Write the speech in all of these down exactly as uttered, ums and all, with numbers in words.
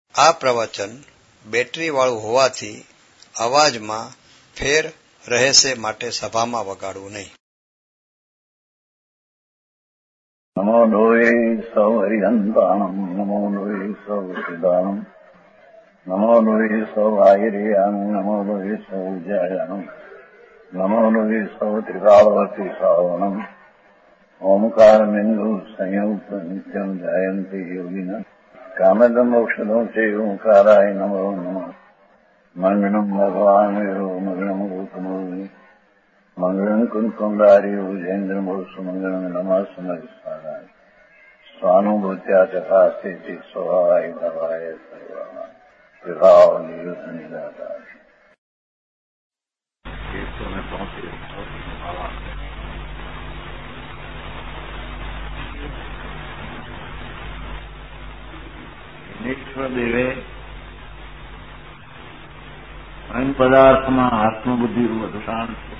આ પ્રવચન બેટરીવાળું હોવાથી અવાજમાં ફેર રહેશે, માટે સભામાં વગાડવું નહીં. નમો લોહે સૌ હરિહંતાણમ, નમો લોહે સૌ સિદ્ધાણમ, નમો લોહે સૌ આયર્યાણમ, નમો લોહે સૌ જયાણમ, નમો લોહે સૌ ત્રિકાળવતી શ્રાવણમ, ઓમકાર બિંદુ સંયુક્ત નિત્યમ જાયંતી યોગિન કામદમ ઔષધો છે ઓંકારાય નમો નમઃ. મંગળમ ભગવાન વિરો મંગળમ ગૌતમોર્મિ મંગળમ કુંકુંડારી ઉજેન્દ્રમોષ મંગળમ નમઃ સમયસ્વારાય સ્વાનુભૂત્યા ચકાસ્તે સ્વાય ભવાય સર્વા વિભાવ નિયુદ્ધ નિરાધાર. એકસો ને ચોત્રીસ ઈશ્વરદેવે અન્ય પદાર્થમાં આત્મબુદ્ધિનું અધિષ્ઠાન છે.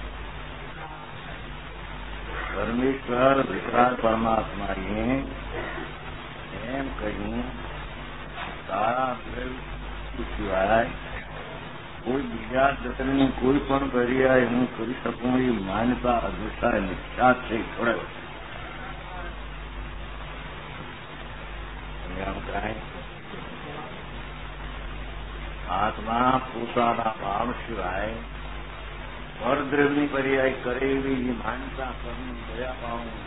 પરમેશ્વર વિકરાળ પરમાત્માએ એમ કહ્યું, તારા સિવાય કોઈ બીજા જગતની કોઈ પણ ક્રિયા હું કરી શકું એ માન્યતા અધિષ્ઠાન મિથ્યા છે. છોડે આત્મા પોતાના ભાવ સિવાય પરદ્રવ્યની પર્યાય કરે એવી માન્યતા કરવું, દયા પાવું,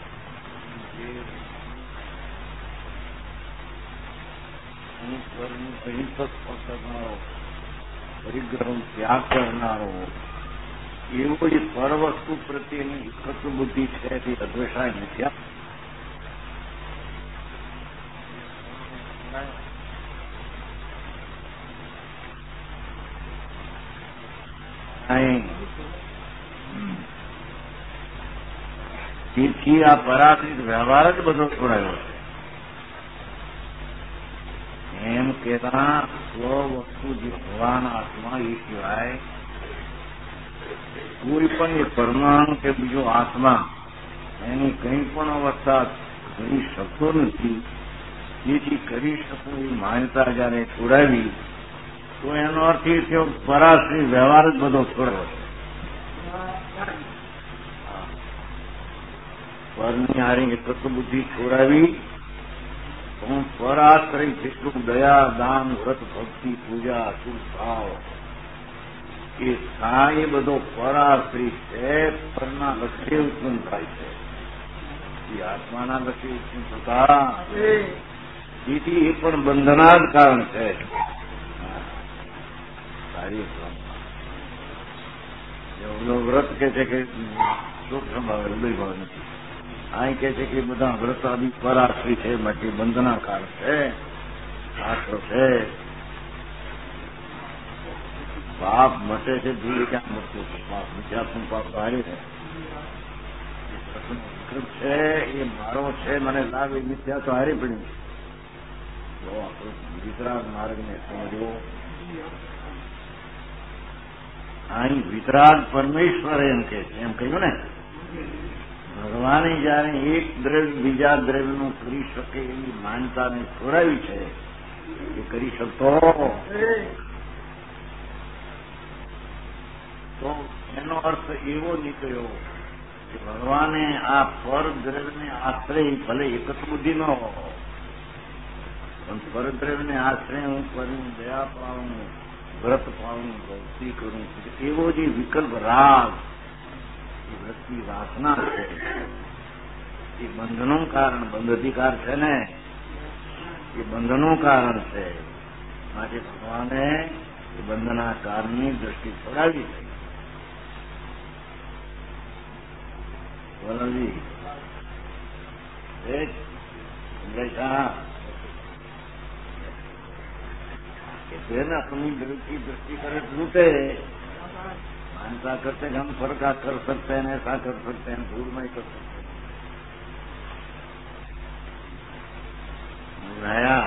ઈશ્વરનું અહિંસક કરનારો, પરિગ્રહ ત્યાગ કરનારો એવો જે પર વસ્તુ પ્રત્યેની એકત્વ બુદ્ધિ છે તે અદ્વેષાય નથી. તેથી આ પરાશ્રિત વ્યવહાર જ બધો છોડાયો છે. એમ કેતા સ્વ વસ્તુ જે ભગવાન આત્મા એ સિવાય કોઈ પણ એ પરમાણુ કે બીજો આત્મા એની કંઈ પણ અવસ્થા કરી શકતો નથી. જેથી કરી શકું એ માન્યતા જયારે છોડાવી તો એનો અર્થ એ થયો પરાશ્રિત વ્યવહાર જ બધો છોડાયો છે. પરની હારી એકત્વ બુદ્ધિ છોડાવી હું પરાશ્રય જેટલું દયા, દાન, વ્રત, ભક્તિ, પૂજા, શુભ ભાવ એ થાય એ બધો પરાશ્રય છે. પરના લક્ષ્ય ઉત્પન્ન થાય છે, એ આત્માના લક્ષ્ય ઉત્પન્ન થતા જેથી એ પણ બંધના જ કારણ છે. સારી વ્રત કે છે કે શોક સંભાવે હૃદય ભાવ નથી. અહીં કે છે કે બધા વ્રત આદિ પરાશ્રી છે, માટે બંધના કાળ છે. આશરો છે પાપ મટે છે, ધીરે ક્યાં મટતું પાપ વિદ્યાત્મક પાપ હારી છે. વિકૃત છે એ મારો છે, મને લાભ એ મિથ્યા તો હારી પડ્યું. તો આપણો વિતરાગ માર્ગને સમજવો. અહીં વિતરાગ પરમેશ્વર એમ કે છે, એમ કહ્યું ને, ભગવાને જયારે એક દ્રવ્ય બીજા દ્રવ્યનું કરી શકે એવી માન્યતાને છોડાવી છે એ કરી શકતો, તો એનો અર્થ એવો નીકળ્યો કે ભગવાને આ પર દ્રવ્યને આશ્રય ભલે એકત્વ બુદ્ધિ ન હો પણ પરદ્રવ્યને આશ્રય હું કરું, દયા પાડું, વ્રત પાડું, ભક્તિ કરું, એવો જે વિકલ્પ રાગ વૃત્તિ વાસના છે એ બંધનું કારણ, બંધ અધિકાર છે ને એ બંધનું કારણ છે. માટે ભગવાને એ બંધના કારણની દ્રષ્ટિ છોડાવી છે. વલણજી તેને अपनी दृष्टि दृष्टि करे लूटे, मानता करते हम फर्क कर सकते हैं, ऐसा कर सकते हैं, दूर नहीं कर सकते. नया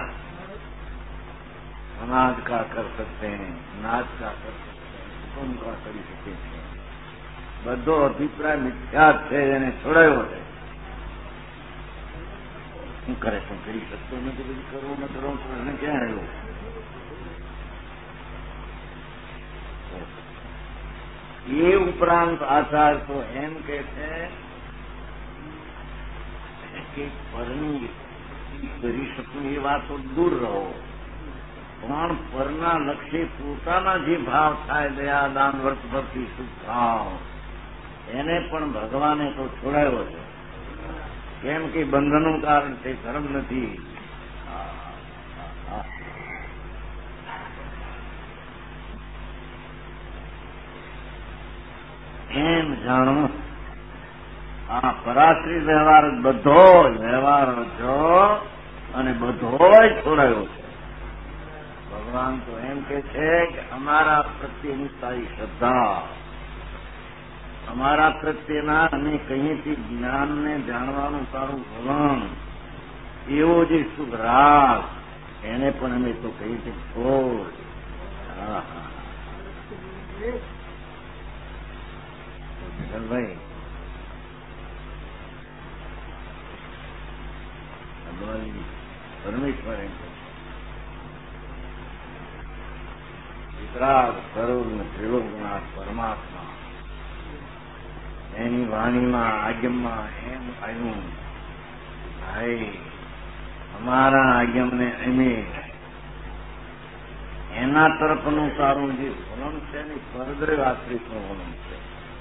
समाज का कर सकते हैं, नाच का कर सकते हैं, कुटुंब का કરી શકે છે. બધો અભિપ્રાય મિથ્યા છે, એને છોડાયો છે. હું કરે શું કરી શકતો નથી, બધું કરવું ન કરવું પ્રશ્ન ક્યાં આવ્યો? એ ઉપરાંત આચાર તો એમ કે છે કે પરની કરી શકું એ વાતો દૂર રહો, પણ પરના લક્ષ્ય પોતાના જે ભાવ થાય દયા દાન વર્ત ભક્તિ સુખ ભાવ એને પણ ભગવાને તો છોડાયો છે. કેમ કે બંધનનું કારણ તે ધર્મ નથી. એમ જાણો આ પરાશ્રિત વ્યવહાર બધો વ્યવહાર જો અને બધો છોડાયો છે. ભગવાન તો એમ કે છે કે અમારા પ્રત્યેની તારી શ્રદ્ધા, અમારા પ્રત્યેના અને કહીથી જ્ઞાનને જાણવાનું તારું વલણ, એવો જે શુભ રાગ એને પણ અમે તો કહી છે છોડ. ભાઈ પરમેશ્વર એમ વિતરાગ સ્વરૂપ ને ત્રિલોકનાથ પરમાત્મા એની વાણીમાં આજ્ઞમાં એમ આવ્યું, ભાઈ અમારા આજ્ઞમને અમે એના તરફનું તારું જે વલણ છે ને પરદ્રવ આશ્રિતનું વલણ છે.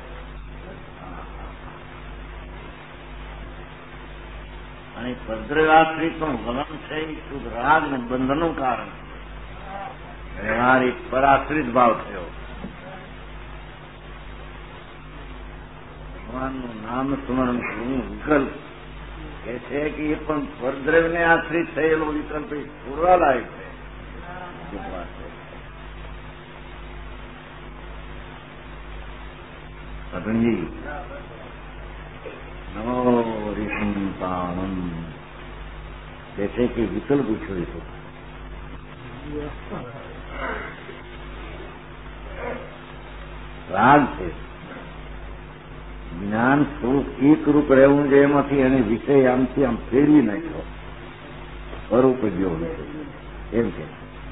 અને પરદ્રવાશ્રિતનું વલણ છે એ શુદ્ધ રાગ ને બંધનનું કારણ વ્યવહાર એક પરાશ્રિત ભાવ થયો. ભગવાનનું નામ સ્મરણ કરવું વિકલ્પ કે છે કે એ પણ પરદ્રવ્યને આશ્રિત થયેલો વિકલ્પ એ છોડવા લાયક છે. સગનજી નમો રિષંતાણમ કે છે કે વિકલ્પ છોડીશું. રાગ છે જ્ઞાન સ્વરૂપ એક રૂપ રહેવું છે, એમાંથી એને વિષય આમથી આમ ફેરવી નાખ્યો સ્વરૂપ જેવો વિષય એમ કે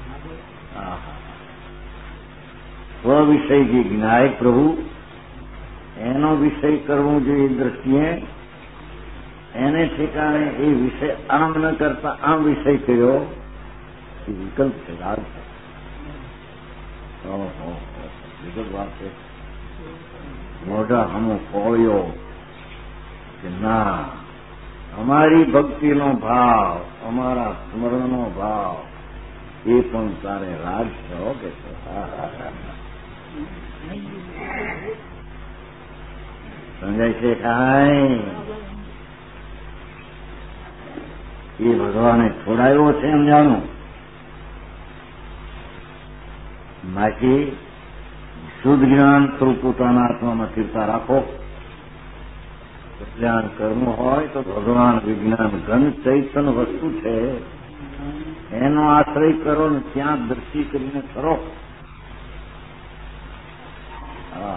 સ્વવિષય જે જ્ઞાયક પ્રભુ એનો વિષય કરવો જોઈએ દ્રષ્ટિએ, એને ઠેકાણે એ વિષય આમ ન કરતા આમ વિષય કર્યો એ વિકલ્પ છે, રાગ છે. વિકલ્પ વાત છે. મોઢા હમો કોળ્યો કે ના અમારી ભક્તિનો ભાવ, અમારા સ્મરણનો ભાવ એ પણ તારે રાગ છે. કે સમજાય છે કાંઈ? એ ભગવાને છોડાયો છે એમ જાણું. બાકી શુદ્ધ જ્ઞાન સ્વરૂપ પોતાના આત્મામાં સ્થિરતા રાખો. કલ્યાણ કર્મ હોય તો ભગવાન વિજ્ઞાન ઘન ચૈતન વસ્તુ છે એનો આશ્રય કરો ને ત્યાં દ્રષ્ટિ કરીને કરો. હા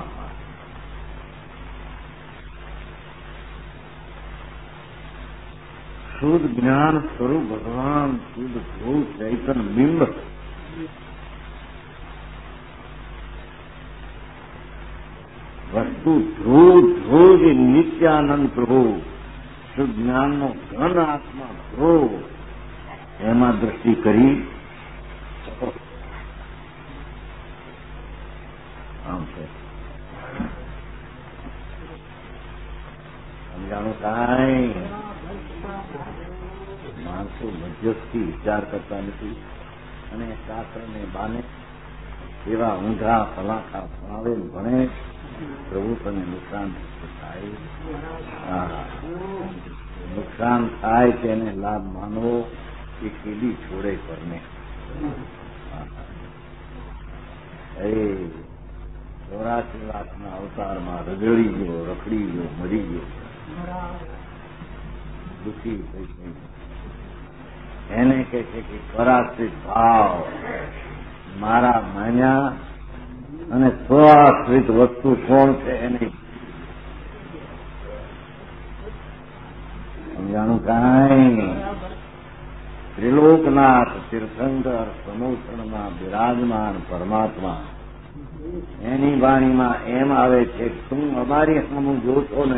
શુદ્ધ જ્ઞાન સ્વરૂપ ભગવાન શુદ્ધ ભૂત ચૈતન બિંબ વસ્તુ ધ્રુવ ધ્રુવ જે નિત્યાનંદ પ્રભુ શુદ્ધ જ્ઞાનનો ઘન આત્મા ધ્રુવ એમાં દ્રષ્ટિ કરી આમ છે. સમજાણું કાંઈ? માણસો મધ્યસ્થી વિચાર કરતા નથી અને શાસ્ત્રને બાને એવા ઊંધા ફલાખા ભણાવે ભણે પ્રભુ તને નુકસાન થાય. નુકસાન થાય તેને લાભ માનવો એ કેદી છોડે પરને. એ ચોરાસી લાખના અવતારમાં રગડી ગયો, રખડી ગયો, મરી ગયો, દુઃખી થઈ ગઈ. એને કહે છે કે પરાશ્રિત ભાવ મારા માન્યા અને સ્વાશ્રિત વસ્તુ કોણ છે એને સમજાણું કાંઈ? ત્રિલોકનાથ તીર્થંકર સમોષણમાં બિરાજમાન પરમાત્મા એની વાણીમાં એમ આવે છે, તું અમારી સામું જોતો ને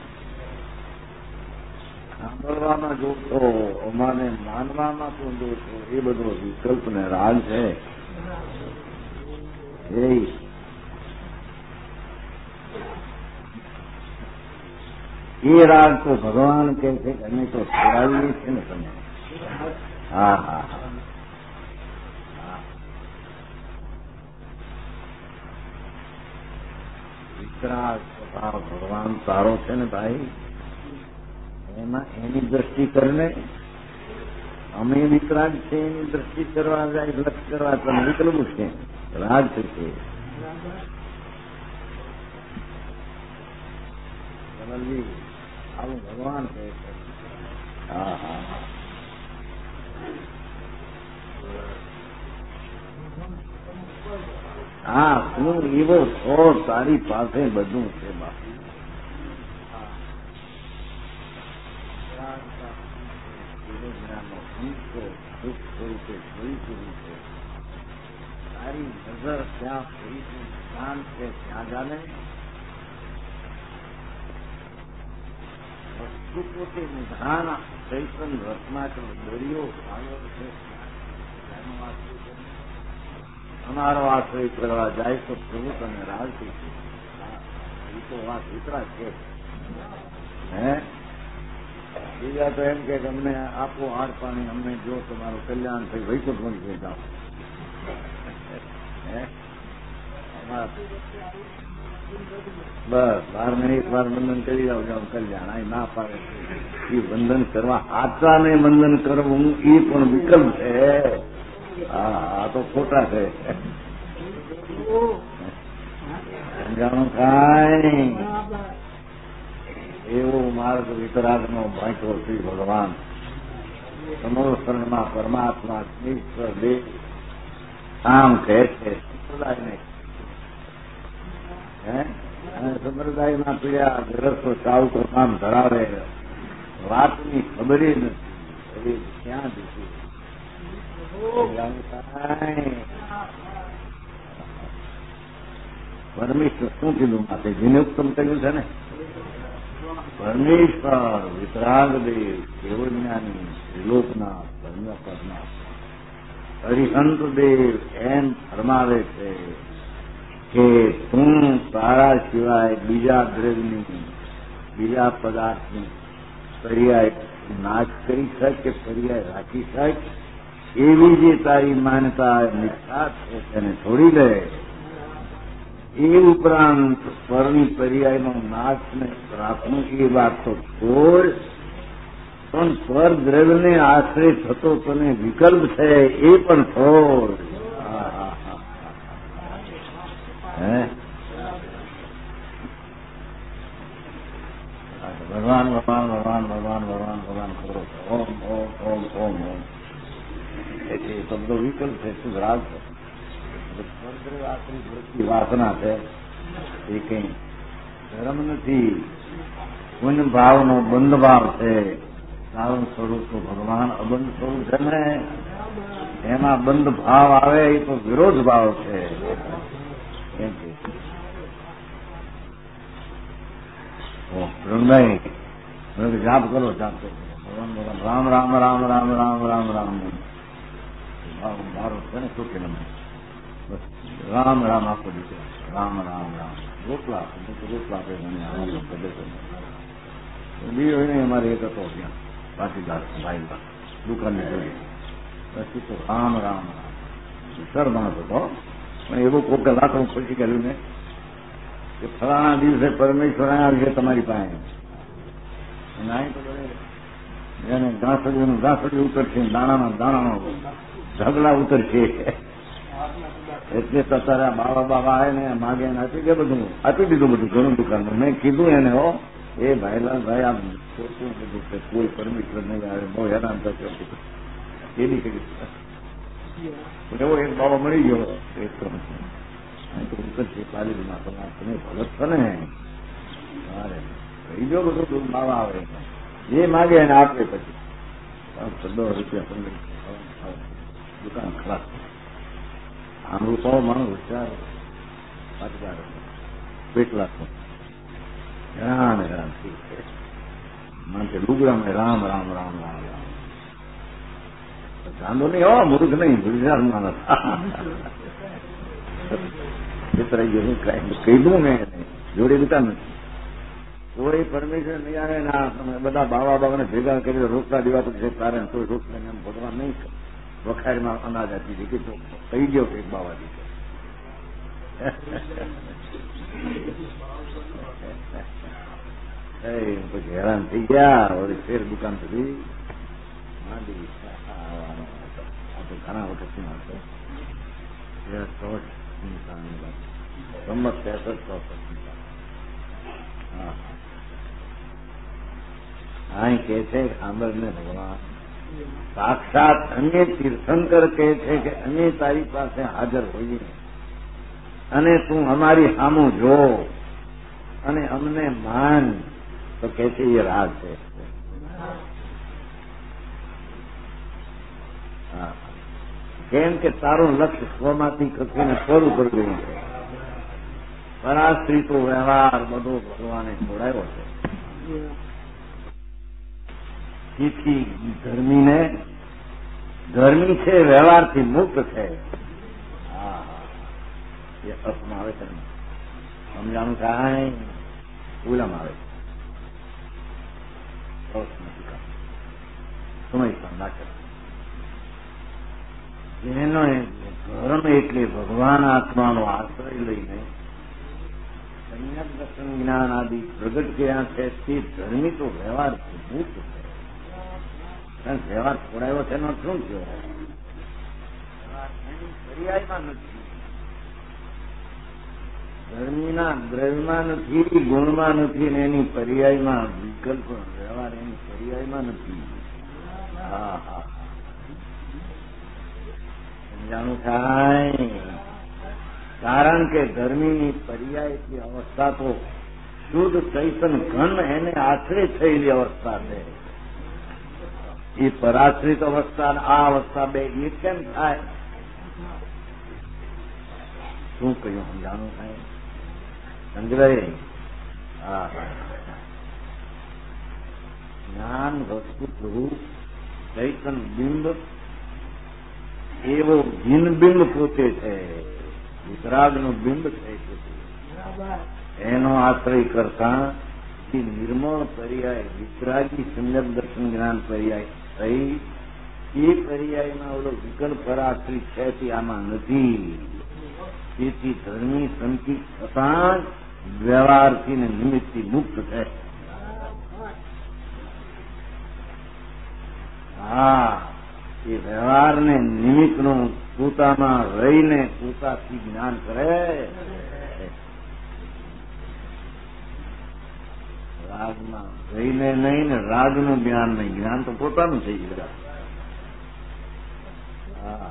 સાંભળવામાં જોતો, અમારે માનવામાં તું જોતો, એ બધો વિકલ્પ ને રાગ છે. એ રાગ તો ભગવાન કહે છે કે અમે તો છોડાવીએ છીએ ને તમે. હા હા હા વિતરાગ સ્વભાવ ભગવાન તારો છે ને ભાઈ, એમાં એની દ્રષ્ટિ કરીને અમે વિતરાગ છે એની દ્રષ્ટિ કરવા જાય, લક્ષ કરવા તો વિકલ્પ છે, રાગ છે. આવું ભગવાન કહે છે. હા હા હા હું એવો છો, તારી પાસે બધું છે બાપુ. દુઃખ સ્વરૂપે જોઈ શરૂ છે. તારી નજર ત્યાં ફરીથી શાંત છે, ત્યાં જાણે વસ્તુ પોતે નિધાન ચૈતન રત્નાકર દરિયો સાગર છે. અમારો આશ્રય કરવા જાય તો પ્રભુ અને રાજી છે. એ તો વાત વિતરા છે. હે બીજા તો એમ કે અમને આપો હાર પાણી, અમને જો તમારું કલ્યાણ થઈ વૈકુંઠ મળી ગઈ જાઓ. બસ બાર મિનિટ વાર વંદન કરી જાવ જાવ કલ્યાણ. અહીં ના પાડે એ વંદન કરવા, આચાને વંદન કરવું એ પણ વિકલ્પ છે. હા આ તો ખોટા છે. સમજાણું કાંઈ એવો માર્ગ વિતરાગનો બાંટ્યો શ્રી ભગવાન સમોષણમાં પરમાત્મા ઈશ્વર દેવ આમ કહે છે. સંપ્રદાયને અને સંપ્રદાયમાં પીડ્યા જગતનો ચાવતો કામ ધરાવે, વાતની ખબર નથી ક્યાં દીધી. પરમેશ્વર શું કીધું માટે જેને ઉત્તમ કર્યું છે ને, પરમેશ્વર વિતરાગદેવ કેવળજ્ઞાની ત્રિલોકના પરમપદના હરિહંત દેવ એમ ફરમાવે છે કે તું તારા સિવાય બીજા દ્રવ્યની, બીજા પદાર્થની પર્યાય નાશ કરી શક કે પર્યાય રાખી શક, એવી જે તારી માન્યતા મિથ્યા છે તેને છોડી દે. એ ઉપરાંત સ્વરની પર્યાયનો નાશ ને રાખવું એ વાત તો છોડ, પણ સ્વર દ્રવ્યને આશ્રય થતો તને વિકલ્પ છે એ પણ છોડ. હે ભગવાન ભગવાન ભગવાન ભગવાન ભગવાન ભગવાન કરો ઓમ ઓમ ઓમ ઓમ ઓમ. એટલે તો બધો વિકલ્પ છે, શું રાગ છે, વાસના છે. એ કઈ ધર્મ નથી, પુણ્ય ભાવનો બંધ ભાવ છે. સારું સ્વરૂપ તો ભગવાન અબંધ સ્વરૂપ છે ને, એમાં બંધ ભાવ આવે એ તો વિરોધ ભાવ છે. જાપ કરો, જાપ કરો ભગવાન ભગવાન રામ રામ રામ રામ રામ રામ રામ મારો છે ને શું કે રામ રામ આપો દીધો, રામ રામ રામ રોટલા રોટલા આપે બીજો એને અમારે એક હતો ત્યાં પાટીદાર ભાઈ દુકાનને જોઈ પછી તો રામ રામ રામ સર માણસ હતો. પણ એવું કોઈ કલાક હું પછી કર્યું ને કે ફલાણા દિવસે પરમેશ્વર આવ્યા છે તમારી પાસે, એને ઘાસડીનું ઘાસડી ઉતરશે, દાણાના દાણાનો ઢગલા ઉતરશે. એટલે તો તારા બાબા બાબા આવે ને માગે એને આપી દે, બધું આપી દીધું, બધું ઘણું દુકાનમાં. મેં કીધું એને હો એ ભાઈલાલ ભાઈ આમ ખોટું બધું કે કોઈ પરમેશ્વર નહીં આવે, બહુ હેરાન થશે. એ બી કરી એવો એક બાબા મળી ગયો ઉતરશે પાલીમાં, તમે ભગત છો ને અરે બીજો બધું બાબા આવે જે માગે એને આપે. પછી દસ રૂપિયા પંદર દુકાન ખરાબ. આનું સો માણસ વિચાર પાછળ કેટલા હેરાન હેરાન થઈ છે. મને લુગડામાં રામ રામ રામ રામ રામ ચાંદો નહીં હો, મૂર્ખ નહીં, ગુજરાત માણસ છેતરાઈ ગયો. કહી દઉં મેં જોડે દુકાન નથી, કોઈ પરમિશન નહીં આવે ના. તમે બધા બાવા બાવાને ભેગા કરી રોકડા દેવા પછી તારે કોઈ રોકડા એમ ભગવાન નહીં. વખારમાં અનાજ આપી દીધી તો કહી ગયો કે એક બાવા દીધો. પછી હેરાન થઈ ગયા. વળી ફેર દુકાન સુધી માંડી આવવાનો. આ તો ઘણા વખત માણસો ગમત ત્રેસઠ ચોસઠ અહીં કે છે સાંભળને ભગવાન સાક્ષાત અન્ય તીર્થંકર કહે છે કે અમે તારી પાસે હાજર હોઈએ અને તું અમારી સામું જો અને અમને માન, તો કે છે એ રાજ છે. કેમ કે તારું લક્ષ્ય સ્વમાંથી ખસીને સ્વર ઉપર ગયું છે. પરાશ્રિતો વ્યવહાર બધો ભગવાને છોડાયો છે. તેથી ધર્મીને ધર્મી છે, વ્યવહારથી મુક્ત છે. હા એ અર્થમાં આવે છે, સમજાણું કાંઈ ઉલામાં આવે છે. સમય પણ ના કરે એનો ધર્મ એટલે ભગવાન આત્માનો આશ્રય લઈને સમ્યક દર્શન જ્ઞાન આદિ પ્રગટ કર્યા છે. તે ધર્મી તો વ્યવહારથી મુક્ત છે. કારણ વ્યવહાર છોડાયો છે એનો શું થયો? પર્યાયમાં નથી. ધર્મીના દ્રવ્યમાં નથી, ગુણમાં નથી, ને એની પર્યાયમાં વિકલ્પ વ્યવહાર એની પર્યાયમાં નથી. હા હા સમજાણું થાય. કારણ કે ધર્મીની પર્યાયની અવસ્થા તો શુદ્ધ ચૈતન ઘન એને આશ્રય થયેલી અવસ્થા છે. એ પરાશ્રિત અવસ્થા આ અવસ્થા બે એ કેમ થાય? શું કહ્યું સમજાણું થાય? સમજાય? હા જ્ઞાન વસ્તુ સ્વરૂપ ચૈતન બિંબ એવો જીનબિંબ પોતે છે. વિતરાગનું બિંબ છે. એનો આશ્રય કરતા નિર્મળ પર્યાય વિતરાગી સમ્યક દર્શન જ્ઞાન પર્યાય થઈ. એ પર્યાયમાં ઓલો વિકલ્પ પરાશ્રિત છે તે આમાં નથી. તેથી ધર્મી સંકિત થતા વ્યવહારથી ને નિમિત્તથી મુક્ત છે. હા એ વ્યવહારને નિમિત્તનું પોતામાં રહીને પોતાથી જ્ઞાન કરે. રાગમાં રહીને નહીં ને રાગનું જ્ઞાન નહીં. જ્ઞાન તો પોતાનું થઈ ગયું. હા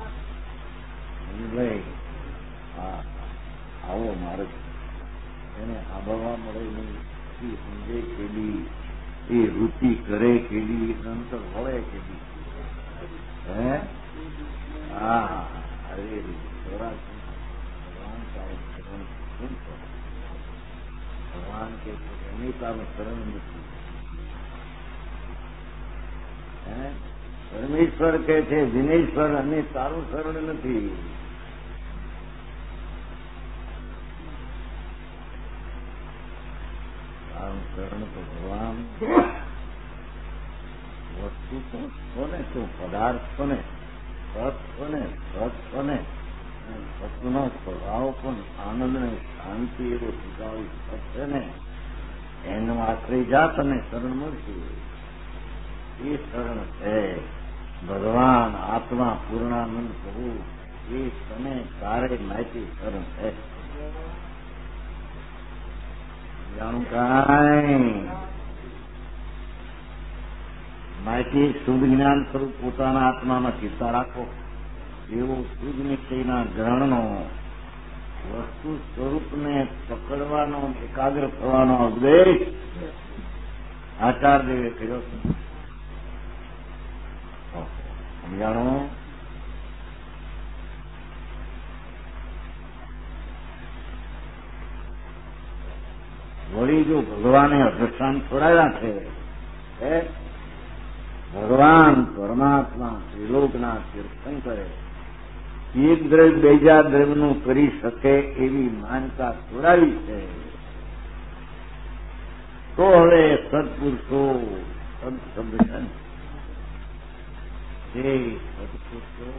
ભાઈ હા આવો મારે એને આબવા મળે નહીં. સમજે કેલી એ રુચિ કરે કેલી અંતર વળે કેલી. હે હા અરે ભગવાન ભગવાન કે એની તારું શરણ નથી. પરમેશ્વર કે છે વિનેશ્વર અને તારું શરણ નથી. તારું શરણ તો ભગવાન વસ્તુ તો કોને શું પદાર્થ કોને સત કોને સત કોને સતનો સ્વભાવ પણ આનંદ ને શાંતિ એવો શીખાવી શકશે ને એનો આશ્રય જાત અને શરણ મળશે. એ શરણ છે ભગવાન આત્મા પૂર્ણાનંદ પ્રભુ. એ તને તારે માહિતી શરણ છે. જાણું કાંઈ માહિતી શુદ્ધ જ્ઞાન સ્વરૂપ પોતાના આત્મામાં ચિંતા રાખો. એવો શુદ્ધ નિશ્ચયના ગ્રહણનો વસ્તુ સ્વરૂપને પકડવાનો એકાગ્ર થવાનો ઉપદેશ આચાર્યદેવે કર્યો છે. સમજાણું? વળી જો ભગવાને અધિષ્ઠાન છોડાવ્યા છે, ભગવાન પરમાત્મા ત્રિલોકના તીર્થંકરે એક દ્રવ્ય બીજા દ્રવ્યનું કરી શકે એવી માન્યતા છોડાવી છે, તો હવે સત્પુરુષો સદ શબ્દ છે સત્પુરુષો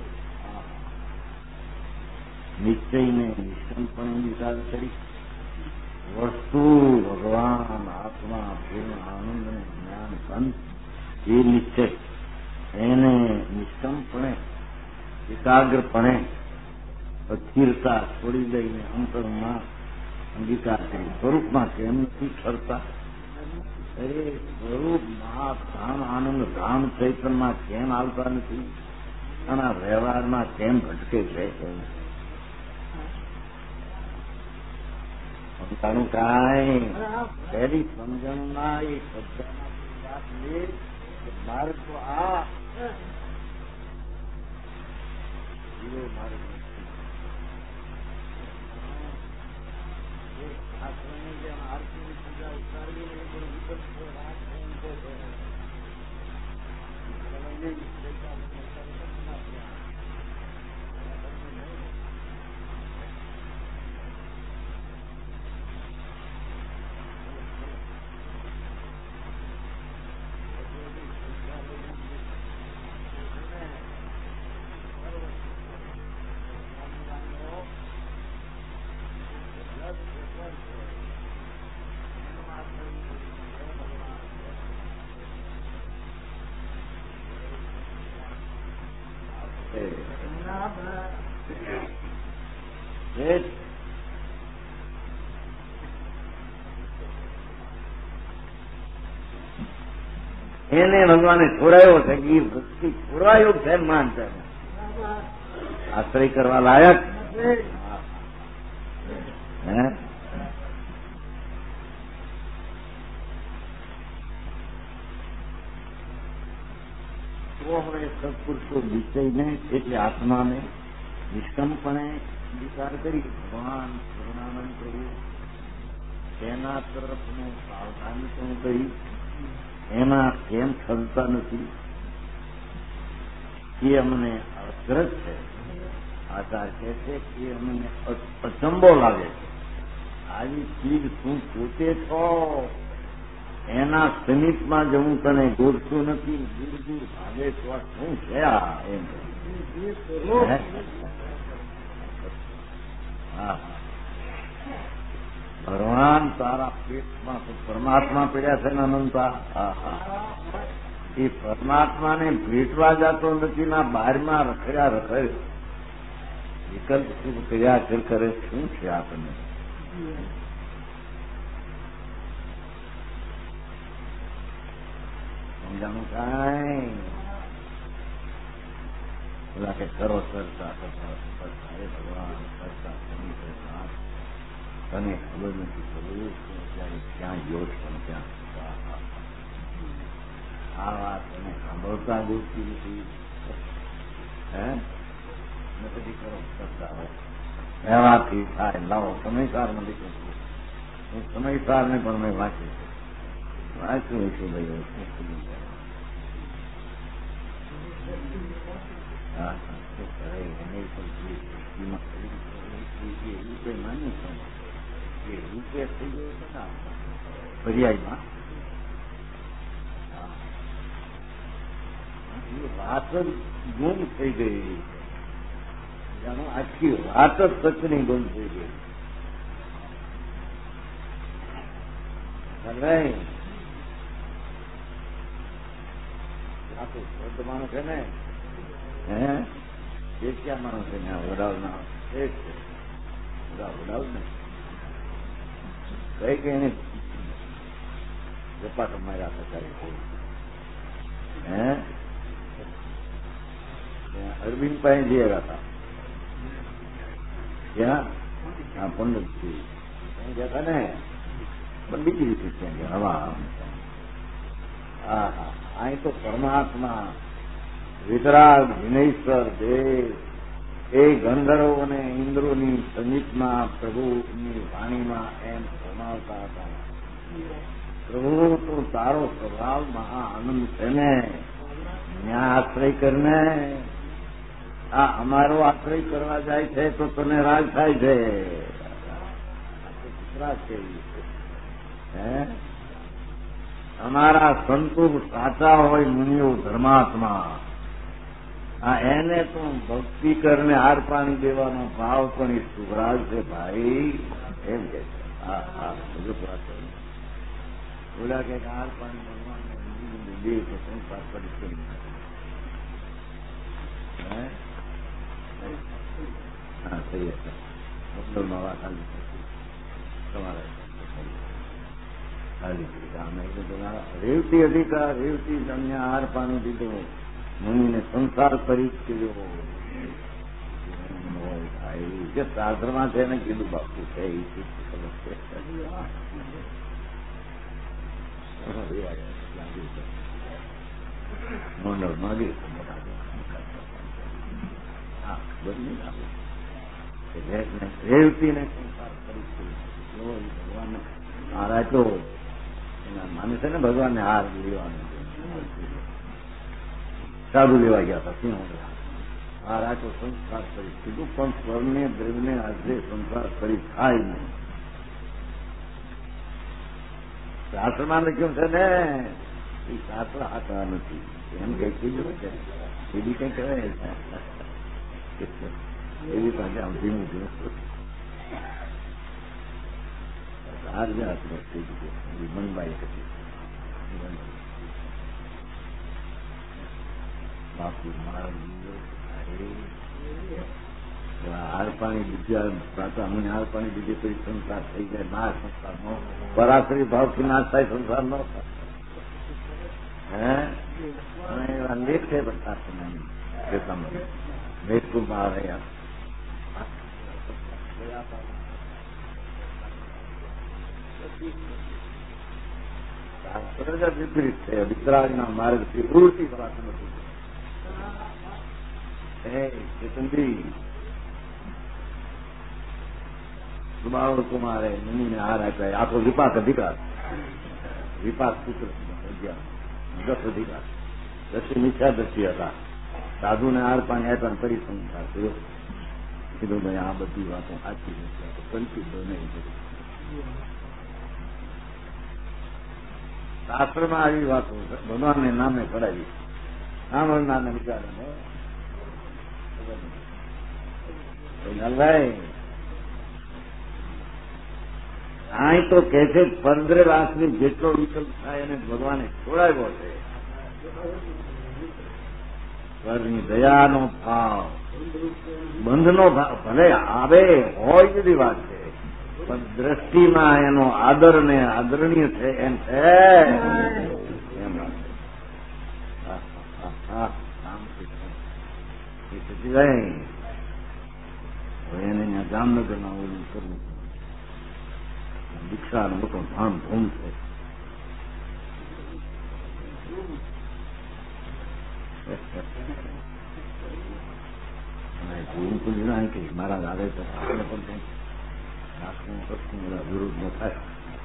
નિશ્ચયને નિષ્કંપણે વિચાર કરી વસ્તુ ભગવાન આત્મા પ્રેમ આનંદ અને જ્ઞાન સંત એ નિશ્ચય એને નિષ્કંપણે એકાગ્રપણે અસ્થિરતા છોડી દઈને અંતરમાં અંગીકાર કરી. સ્વરૂપમાં કેમ નથી કરતા? અરે સ્વરૂપ મહાધામ આનંદ ધામ ચૈતનમાં કેમ આવતા નથી? અને વ્યવહારમાં કેમ ભટકે છે? સમજાણું? કાંઈ પહેલી સમજણમાં એ શબ્દના વાત લે મારે તો આ મારે આશ્રમની જેમ આરતીની પૂજા ઉતારવી એ પણ વિકલ્પ રાત એને ભગવાને છોડાયો છે કે ભક્તિ છોડવાયો છે માનતા આશ્રય કરવા લાયક હે તો હવે સત્પુરુષો વિષયને એટલે આત્માને નિષ્કંપણે વિચાર કરી ભગવાન કરુણાનંદ કર્યું, તેના તરફનું સાવધાની પણ કરી, એમાં કેમ ખલતા નથી એ અમને અગ્રજ છે. આચાર કહે છે કે અમને અચંબો લાગે છે. આવી ચીજ તું પોતે છો, એના સમીપમાં જવું તને ગોઠતું નથી, દૂર દૂર ભાગે તો શું છે આ? એમ ભગવાન તારા પેટમાં તો પરમાત્મા પીડ્યા છે ને અનંતા. એ પરમાત્માને ભેટવા જતો નથી ના બહારમાં રખડ્યા રખડે વિકલ્પ શું કર્યા કર કરે શું છે આપણને? સમજાણું? કાંઈ પેલા કે કરો કરતા કરતા ભગવાન કરતા તને ખબર નથી ખબર ત્યારે ક્યાં યોગ પણ ત્યાં આ વાત એને સાંભળતા ગોઠતી નથી. હે નથી કરો કરતા હોય એવાથી થાય લાવો સમયસાર મને હું સમયસાર ને પણ મેં વાંચ્યું છે વાંચ્યું છું ભાઈ હા શું કરે એને પણ એવું કઈ માન્યું છે એ રૂપે થઈ ગયો છે ને પર્યાયમાં એ વાત જ ગુમ થઈ ગઈ. જાણો આખી વાત જ સચની ગુમ થઈ ગઈ. આ તો શુદ્ધ માણસ છે ને હે એ ક્યાં માણસ છે ને વડાવના એક છે વડાવ ને કઈ કઈ એને જપા તમારી સરકારી હે અરવિંદ પાસે જયા હતા ત્યાં હા પંડિતજી ત્યાં ગયા હતા ને પણ બીજી રીતે ત્યાં ગયા હવા હા હા અહીં તો પરમાત્મા વિતરાગ વિનયસર દેશ એ ગંધર્વો અને ઇન્દ્રોની સંગીતમાં પ્રભુની વાણીમાં એમ સમાવતા હતા. પ્રભુ તો તારો સ્વભાવ મહા આનંદ છે ને, ત્યાં આશ્રય કરીને આ અમારો આશ્રય કરવા જાય છે તો તને રાગ થાય છે. હે અમારા સંતો સાચા હોય મુનિઓ ધર્માત્મા, આ એને તો ભક્તિ કરીને હાર પાણી દેવાનો ભાવ પણ એ સુભરાજ છે ભાઈ, એમ કે છે. હા હા બધું વાત બોલ્યા કે હાર પાણી ભગવાન દે તો સંસાર કરી કરી હા સહી છે. હોટલમાં વાત ખાલી તમારે ખાલી અમે રેવતી અધિકાર રેવતી તમને હાર પાણી દીધો, મુનિને સંસાર કરી કર્યો. જે શાસ્ત્રમાં છે એને કીધું બાપુ છે એ મંડળ માંગી રેવતીને સંસાર કરી ભગવાન હાર આપ્યો. માને છે ને ભગવાનને હાર લેવાનો સાધુ લેવા ગયા હતા સિંહ હાર આપ્યો સંસ્કાર કરી કીધું, પણ સ્વરને દ્રવ્યને આજે સંસાર કરી થાય નહીં. શાસ્ત્રમાં લખ્યું છે ને એ શાસ્ત્ર હાથા નથી એમ કઈ કીધું છે. એ બી કઈ કહેવાય એવી પાસે આમ ધીમું ધીમું હાર જ હાથમાં થઈ ગયું. મનબાઈ હતી બાપુ મારા હાર પાણી બીજા અમને હાર પાણી બીજે કોઈ સંસાર થઈ જાય ના સંસાર નો પરાશ્રી ભાવથી નાશ થાય સંસાર નો હે એવા લેખ છે બધા મેઘકુમાર વિપરીત છે. વિતરાગના માર્ગથી ઉલટી વાત નથી. ચેતનજી સુબાવળ કુમારે મુનિને હાર આપ્યા. આખો વિપાક અધિકાર વિપાક સૂત્ર દસ અધિકાર દસી મિથ્યા દસી હતા. સાધુને હાર પાણી આપ્યા ફરી સંસાર કર્યો. કીધું ભાઈ આ બધી વાતો સાચી નથી, કલ્પિત નહીં. શાસ્ત્રમાં આવી વાતો ભગવાનને નામે કરાવી સાંભળનારને વિચારે અહીં તો કે છે પંદર લાખની જેટલો વિકલ્પ થાય એને ભગવાને છોડાવ્યો છે. ઘરની દયાનો ભાવ બંધનો ભાવ ભલે આવે હોય જુદી વાત છે, પણ દ્રષ્ટિમાં એનો આદર ને આદરણીય છે એમ છે. એમ એને ત્યાં જામનગરમાં ઓલું કરવું દીક્ષા મોટો ધામ ધૂમ છે. કે મારા દાદા તો આપણે પણ કંઈક રાખવું કરશું બધા વિરોધ ન થાય.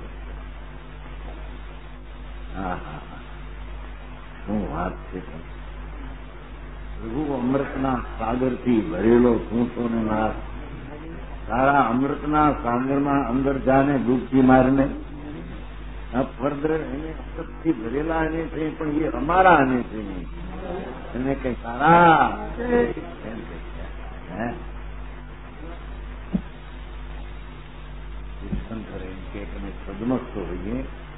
હા હા હા શું વાત છે. પ્રભુ અમૃતના સાગરથી ભરેલો સૂંચો ને નાશ તારા અમૃતના સાગરમાં અંદર જાને ડૂબકી મારને ફર્દર એને અમૃતથી ભરેલા એને છે પણ એ અમારા અને છે એને કઈ સારા એમ કે શંકર એમ કે તમે સદમસ્તો હોઈએ.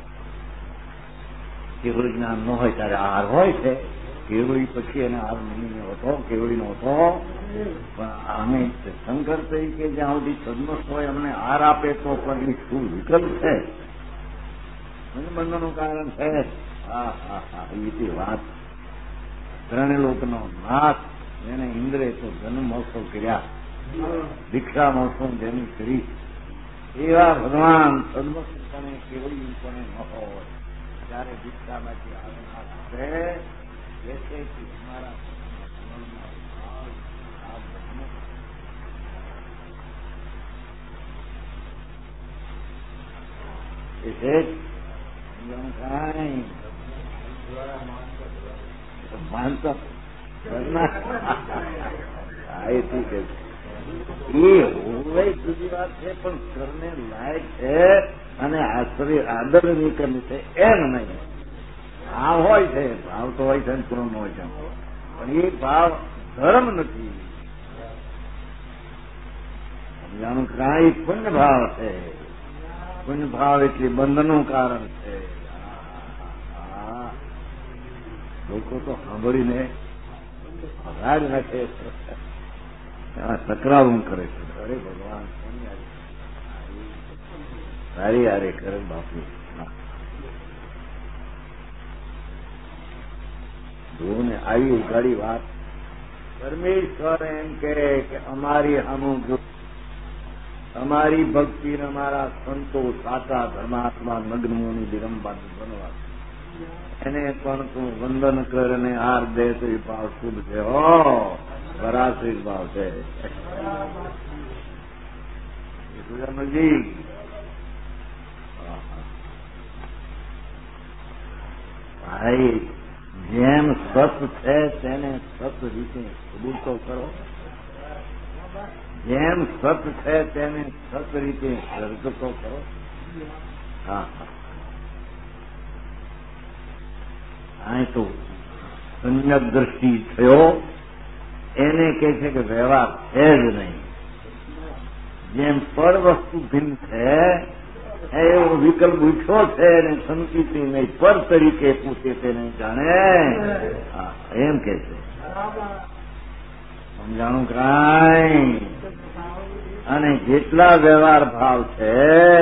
કેવળ જ્ઞાન ન હોય ત્યારે આહાર હોય છે. કેવળી પછી એને હાર મહિને હતો કેવળીનો હતો. પણ અમે શંકર તરીકે જ્યાં સુધી સદમસ્ત હોય અમને હાર આપે તો પણ એ શું વિકલ્પ છે, બંધનનું કારણ છે. હા હા હા એવી વાત. ત્રણે લોકનો નાથ એને ઇન્દ્રે તો જન્મ મહોત્સવ કર્યા, દીક્ષા મહોત્સવ જેની કરી એવા ભગવાન સદમસ્તપણે કેવળીપણે ન હોય ત્યારે દીક્ષામાંથી આવનાર છે. તમારા માનતો એ ઠીક છે, એ હોય જુદી વાત છે, પણ કરને લાયક છે અને આશ્રય આદરની કરવી છે એમ નહીં. ભાવ હોય છે, ભાવ તો હોય છે ને પૂર્ણ હોય છે, પણ એ ભાવ ધર્મ નથી. સમજાણું કાંઈ પુણ્ય ભાવ છે, પુણ્ય ભાવ એટલે બંધનનું કારણ છે. લોકો તો સાંભળીને રાજ નાખે, તકરાવું કરે છે. અરે ભગવાન સારી હારે કરે બાપુ. જોને આવી ઉગાડી વાત. પરમેશ્વર એમ કે અમારી હમું અમારી ભક્તિ અમારા સંતો સાચા ધર્માત્મા નગ્નોની વિરંબા બનવા એને પણ તું વંદન કર અને હાર દે તો એ ભાવ શુભ છે. હો પરાશ્રિત ભાવ છે. જી ભાઈ જેમ સત છે તેને સત રીતે કબૂલ તો કરો. જેમ સત છે તેને સત રીતે સર્ગ તો કરો. હા હા અહીં તો સમ્યક દ્રષ્ટિ થયો એને કહે છે કે વ્યવહાર છે જ નહીં. જેમ પર વસ્તુ ભિન્ન છે એવો વિકલ્પ ઉઠ્યો છે અને સંકિતિ નહીં પર તરીકે પૂછે તે નહીં જાણે. એમ કે છે સમજાણું કાંઈ. અને જેટલા વ્યવહાર ભાવ છે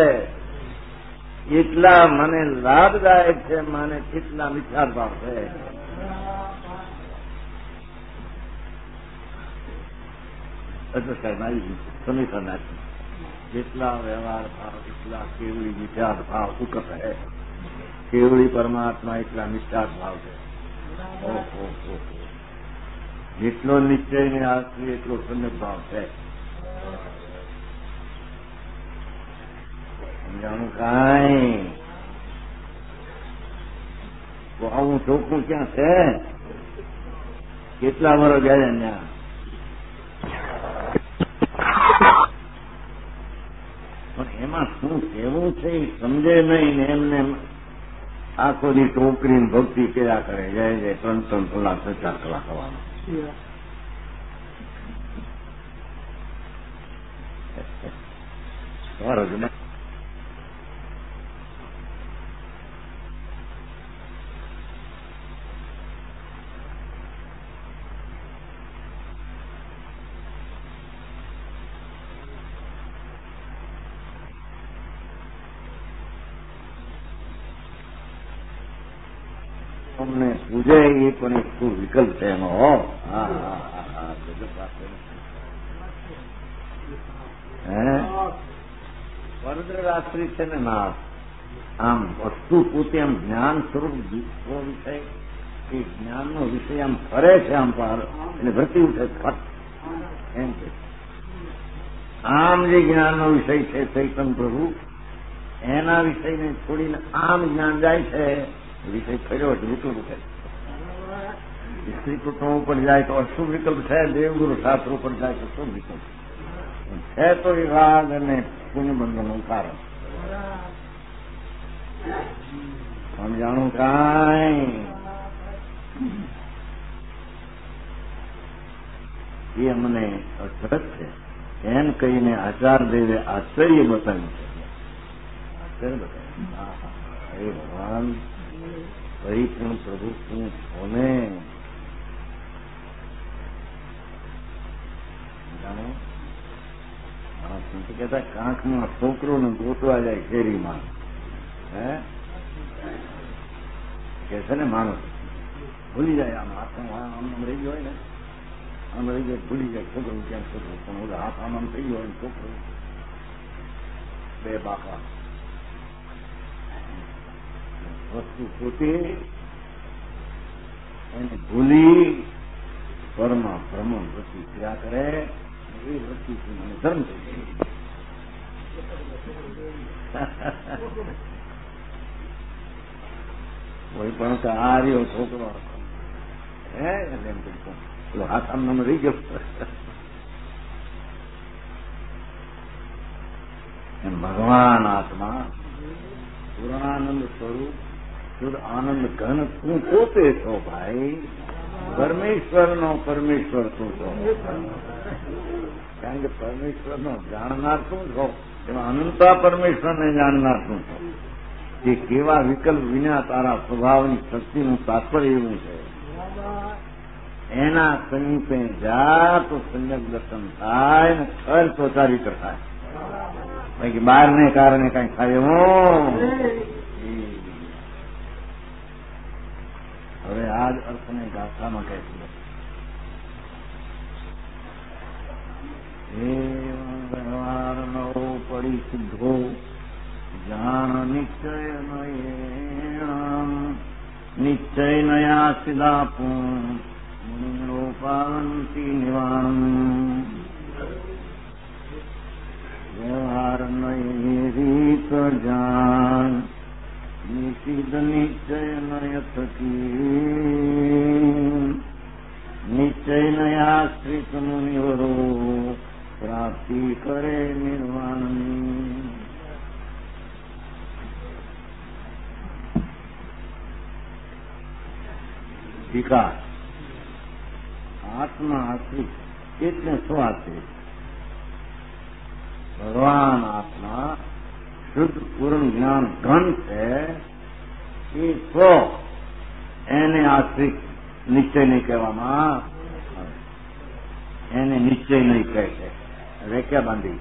એટલા મને લાભદાયક છે, મને કેટલા વિચાર ભાવ છે. એટલે સાહેબ આવી સમીક્ષા નાખી. જેટલા વ્યવહાર ભાવ એટલા કેવડી વિચાર ભાવ સુખ છે, કેવડી પરમાત્મા એટલા નિશ્ચાર ભાવ છે. ઓહો જેટલો નિશ્ચય ને આશ્રય એટલો સમ્યક ભાવ છે. સમજાણું કાંઈ. તો આવું ચોખ્ખું ક્યાં છે? કેટલા વર્ષ ગયા ત્યાં? પણ એમાં શું કેવું છે એ સમજે નહીં ને એમને આખો દી ટોકરી ભક્તિ કર્યા કરે. જય જય ત્રણ ત્રણ કલાક ચાર કલાક હવાનો. અમને પૂજે એ પણ એક શું વિકલ્પ છે એનો. હા હા હા હા પરદ્રાશ્રિત છે ને નાશ. આમ વસ્તુ પોતે આમ જ્ઞાન સ્વરૂપ વિશ્વ વિષય એ જ્ઞાનનો વિષય આમ ફરે છે આમ પાર એટલે વૃત્તિ ઉઠે ફટ એમ કે આમ જે જ્ઞાનનો વિષય છે ચૈતન્ય પ્રભુ એના વિષયને છોડીને આમ જ્ઞાન જાય છે. વિષય ફર્યો એટલે વિકલ્પ છે. સ્ત્રી પુત્રો ઉપર જાય તો અશુભ વિકલ્પ છે. દેવગુરુ શાસ્ત્રો ઉપર જાય તો શુભ વિકલ્પ છે. તો એ રાગ અને પુણ્યબંધનનું કારણ. સમજાણું કાંઈ. એ અમને અસરત છે એમ કહીને આચાર દેવે આશ્ચર્ય બતાવ્યું છે. આશ્ચર્ય બતાવ્યું. એ ભગવાન પરિપૂર્ણ પ્રભુ શું છો ને. જાણો કહેતા કાંખમાં છોકરો ને ગોતવા જાય શેરીમાં. હે કે છે ને માણસ ભૂલી જાય આમ હાથ આમ રહી ગયો હોય ને આમ રહી જાય ભૂલી જાય છોકરો ક્યાં છોકરો પણ ઓલા હાથ આમ આમ થઈ ગયો હોય છોકરો બે બાપા વસ્તુ પોતે એને ભૂલી પરમાં ભ્રમ વૃત્તિ ક્રિયા કરે એ વૃત્તિથી મને ધર્મ થઈ કોઈ પણ કે આ રહ્યો છોકરો હે એમ પેલો હાથ આમ રહી ગયો એમ ભગવાન આત્મા પૂર્ણાનંદ સ્વરૂપ શુદ્ધ આનંદ ઘન તું પોતે છો ભાઈ પરમેશ્વર નો પરમેશ્વર તું છો કારણ કે પરમેશ્વર નો જાણનાર તું છો એમાં અનંતા પરમેશ્વર ને જાણનાર તું છો એ કેવા વિકલ્પ વિના તારા સ્વભાવની શક્તિનું તાત્પર્ય એવું છે એના સમીપે જા તો સંયમ દર્શન થાય ને ખર તો ચારિત્ર થાય બાકી બહાર ને કારણે કઈ થાય એવું હવે આ જ અર્થને ગાથામાં કહે છે વ્યવહાર નો પડી સિદ્ધો જાણ નિશ્ચય નયે નિશ્ચય નયા સિદ્ધાપુ મુનિનો પાવંતી નિવાણ વ્યવહાર નયે રીત જાણ નિષિદ્ધ નિશ્ચય નય થકી નિશ્ચય નયાશ્રિત મુનિવરો પ્રાપ્તિ કરે નિર્વાણની વિકાસ આત્મા આશ્રિત એટલે શું આશ્રિત ભગવાન આત્મા શુદ્ધ પૂર્ણ જ્ઞાન ઘન છે એ સ્વ એને આશ્રિત નિશ્ચય નહીં કહેવામાં એને નિશ્ચય નહીં કહે છે રેખ્યા બાંધી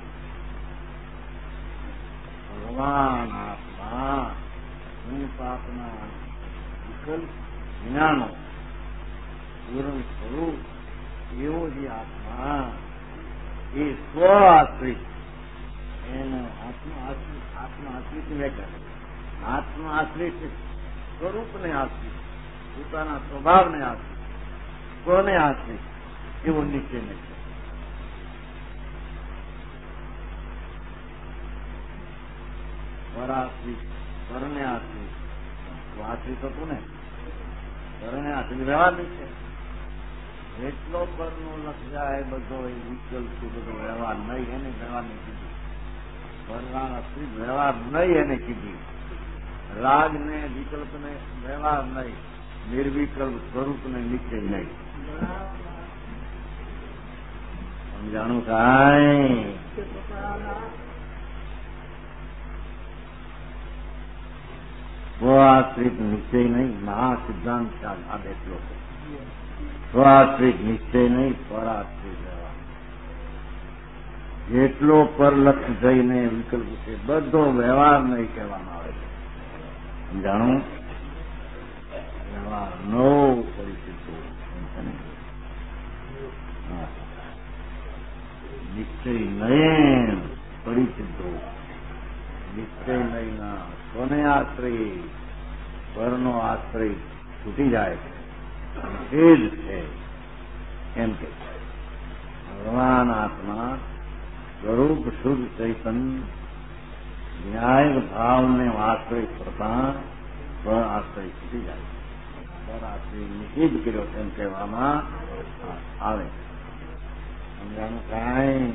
ભગવાન આત્મા પાપના વિકલ્પ જ્ઞાનો પૂર્ણ સ્વરૂપ એવો જે આત્મા એ સ્વ આશ્રિત એને આત્મા આશ્રિત આત્મા આશ્રિત વ્યાખ્યા આત્મા આશ્રિત સ્વરૂપને આશ્રિત પોતાના સ્વભાવને આશ્રિત સ્વને આશ્રિત એવો નિશ્ચય નહીં છે પરાશ્રિત પરને આશ્રિત આશ્રિત હતું ને પરને આશ્રિત વ્યવહાર છે એટલો પરનો લક્ષ જાય બધો એ વિકલ્પ બધો વ્યવહાર નહીં એને વ્યવહાર નહીં કીધું પરના આશ્રિત વ્યવહાર નહીં એને કીધી રાગ ને વિકલ્પ ને વ્યવહાર નહીં નિર્વિકલ્પ સ્વરૂપ ને નિશ્ચય નહીં સમજાણું કાંઈ સ્વાશ્રિત નિશ્ચય નહીં મહાસિદ્ધાંત આ બેઠલો છે સ્વાશ્રિત નિશ્ચય નહીં પરાશ્રિત વ્યવહાર જેટલો પરલક્ષ જઈને વિકલ્પ છે બધો વ્યવહાર નહીં કહેવામાં આવે છે સમજાણું વ્યવહાર નો પરિસ્થિતિ નિશ્ચય નહીં પરિસિદ્ધો નિશ્ચય નહીં ના સ્વને આશ્રય પરનો આશ્રય છૂટી જાય એ જ છે એમ કે ભગવાન આત્મા સ્વરૂપ શુદ્ધ ચૈતન્ય ન્યાય ભાવને આશ્રય કરતા પર આશ્રય છૂટી જાય પર આશ્રય નિષેધ કર્યો એમ કહેવામાં આવે સમજાનું કાંઈ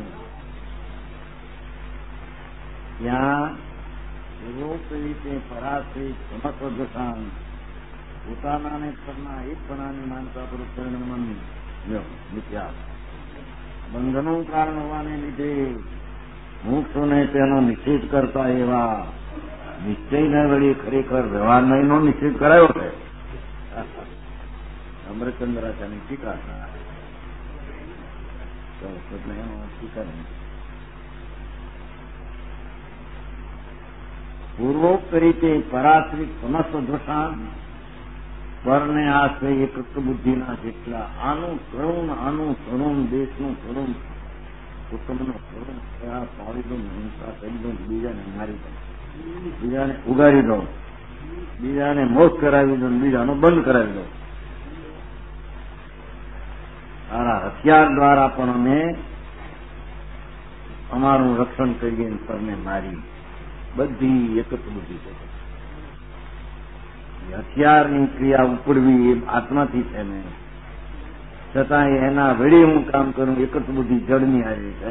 ત્યાં એવો રીતે પરાશ્રિત સમસ્વદશાન પોતાનાને પરના એકપણાની માનતા પર પરિણમન મિથ્યા બંધનું કારણ હોવાને લીધે મોક્ષોને તેનો નિષેધ કરતા એવા નિશ્ચયને વળી ખરેખર વ્યવહારનો નિષેધ કરાયો છે અમરચંદ્રાચાર્યની ટીકા એનો ટીકા પૂર્વોક્ત રીતે પરાશ્રિત સમસ્ત દોષાન પરને આશ્રય એકત્વ બુદ્ધિના જેટલા આનું કરુણ આનું કરુણ દેશનું કરુણ કુટુંબનું કરુણ પાડી દઉં હિંસા કરી દઉં બીજાને મારી દઉં બીજાને ઉગાડી દઉં બીજાને મોક્ષ કરાવી દઉં બીજાનો બંધ કરાવી દઉં હથિયાર દ્વારા પણ અમે અમારું રક્ષણ કરીએ પરને મારી બધી એક જ બુદ્ધિ છે. હથિયારની ક્રિયા ઉપડવી એ આત્માથી છે ને, છતાં એના વડે હું કામ કરું એક જ બુદ્ધિ જડની આવી છે.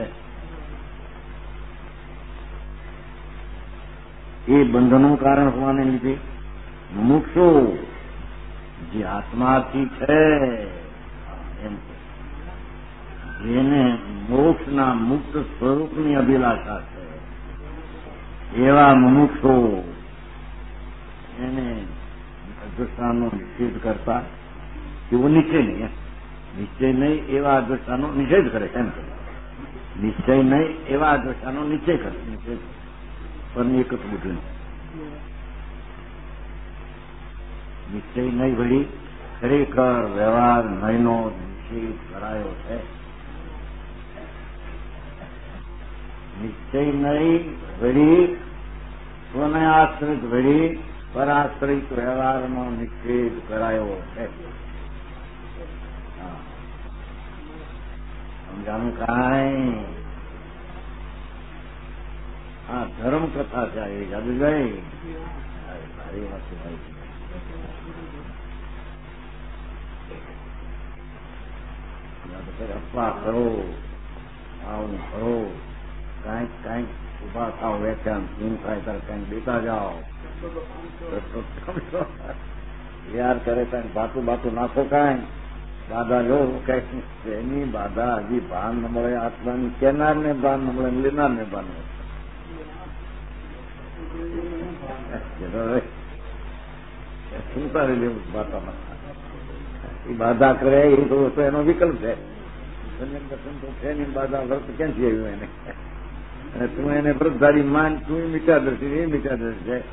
એ બંધનનું કારણ હોવાને લીધે મુમુક્ષુ જે આત્માથી છે એમ જેને મોક્ષના મુક્ત સ્વરૂપની અભિલાષા છે એવા મુમુક્ષુ એને અદૃષ્ટાનો નિષેધ કરતા એવો નિશ્ચય નહીં, નિશ્ચય નહીં એવા અદૃષ્ટાનો નિષેધ કરે એમ નિશ્ચય નહીં એવા અદૃષ્ટાનો નિશ્ચય કરે નિષેધ પણ એક જ બુદ્ધિ નિશ્ચય નહીં વળી ખરેખર વ્યવહાર નયનો નિષેધ કરાયો છે. નિશ્ચય નહીં વળી સ્વને આશ્રિત વળી પરાશ્રિત વ્યવહારનો નિષેધ કરાયો છે. સમજાનું કાંઈ હા ધર્મ કથા છે એ યાદ ગઈ સારી વાત છે ભાઈ. અપવા કરો આવું કરો કાંઈક કાંઈક ઉભા થાવ વ્યાખ્યાન શું થાય ત્યારે કાંઈક દેતા જાઓ યાર કરે કાંઈક બાતું બાતું નાખો કાંઈ બાધા લો કાંઈક એની બાધા હજી ભાન ન મળે આત્માની કેનાર ને ભાન ન મળે લેનાર ને ભાન મળે. શું કરી લેવું બાધામાં એ બાધા કરે એ તો એનો વિકલ્પ છે. દર્શન તો છે નહીં બાધા વ્રત ક્યાંથી આવ્યું એને અને તું એને વ્રતધારી માન તું મીઠાદર્શી એ મીઠાદર્શ છે.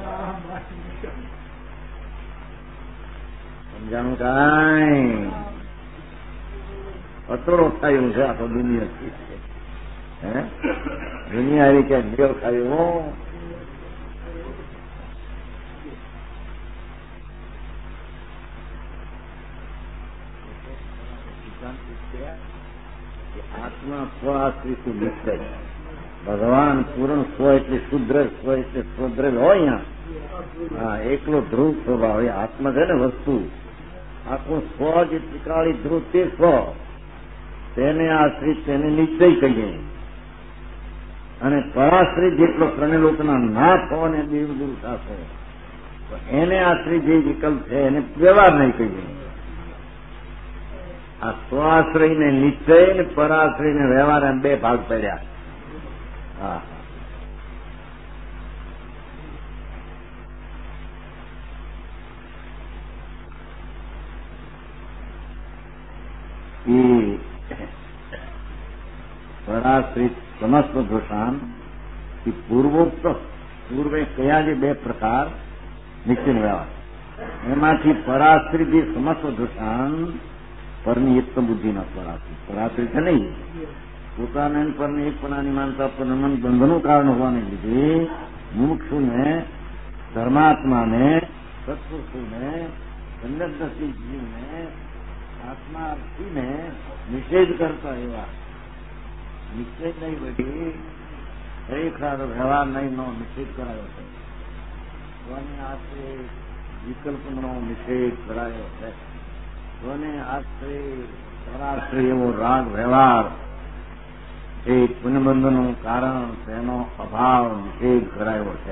સમજાણું કાંઈ અતરો ખાયું છે આખો દુનિયાથી હે દુનિયા એવી ક્યાંક દેવ ખાયું આત્મા સ્વ આશ્રિત નિશ્ચય ભગવાન પૂર્ણ સ્વ એટલે શુદ્ર સ્વ એટલે સ્વદ્રવ હોય અહીંયા હા એકલો ધ્રુવ સ્વભાવ એ આત્મા છે ને વસ્તુ આખું સ્વ જે ત્રિકાળી ધ્રુવ તે સ્વ તેને આશ્રિત તેને નિશ્ચય કહીએ અને પરાશ્રિત જેટલો પ્રણેલોકના નાથ હો ને દેવ દૂર થશે તો એને આશ્રિત જે વિકલ્પ છે એને વ્યવહાર નહીં કહીએ. આ સ્વાશ્રય ને નિશ્ચય ને પરાશ્રય ને વ્યવહાર એમ બે ભાગ પડ્યા. હા એ પરાશ્રિત સમસ્ત દોષાન એ પૂર્વોક્ત પૂર્વે કયા જે બે પ્રકાર નિશ્ચય વ્યવહાર એમાંથી પરાશ્રિત જે સમસ્ત દોષાન પરની એક બુદ્ધિના પરાશ્રિત પરાશ્રિત છે નહીં પોતાને પરની એકપણાની માનતા પણ બંધનું કારણ હોવાને લીધે મુમુક્ષુને ધર્માત્માને સત્પુરુષોને સંદર્ભશીલ જીવને આત્માર્થીને નિષેધ કરતા એવા નિશ્ચય નહીં વધી ખરેખર વ્યવહાર નહીં નો નિષેધ કરાયો છે. સ્વને આશ્રય વિકલ્પનો નિષેધ કરાયો છે. સ્વને આશ્રય પરાશ્રય એવો રાગ વ્યવહાર એ પુનઃબંધનું કારણ તેનો અભાવ નિષેધ કરાયો છે.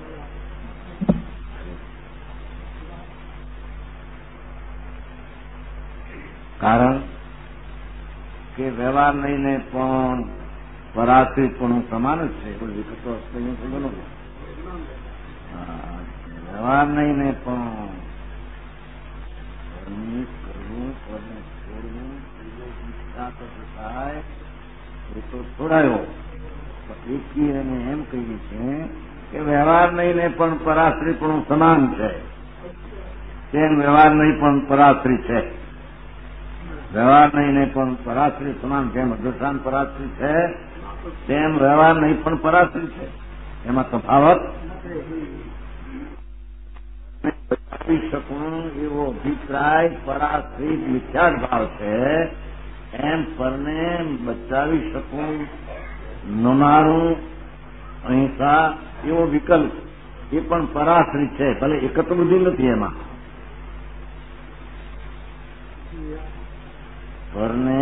કારણ કે વ્યવહાર લઈને પણ પરાશ્રિત પણ સમાન જ છે. વિકતો વ્યવહાર લઈને પણ કરવું કરવું છોડવું થાય એ તો છોડાયો. એકી અને એમ કહીએ છીએ કે વ્યવહાર લઈને પણ પરાશ્રિત પણ સમાન છે. તેમ વ્યવહાર નહીં પણ પરાશ્રિત છે. વ્યવહાર નહીં પણ પરાશ્રિત સમાન જેમ અદૃષ્ટાન પરાશ્રિત છે તેમ વ્યવહાર નહીં પણ પરાશ્રિત છે. એમાં તફાવત આપી શકું એવો અભિપ્રાય પરાશ્રિત મિથ્યાદ ભાવ છે. એમ પરને બચાવી શકું નમારું અહિંસા એવો વિકલ્પ એ પણ પરાશ્રિત છે, ભલે એકત્ર બુદ્ધિ નથી એમાં. પરને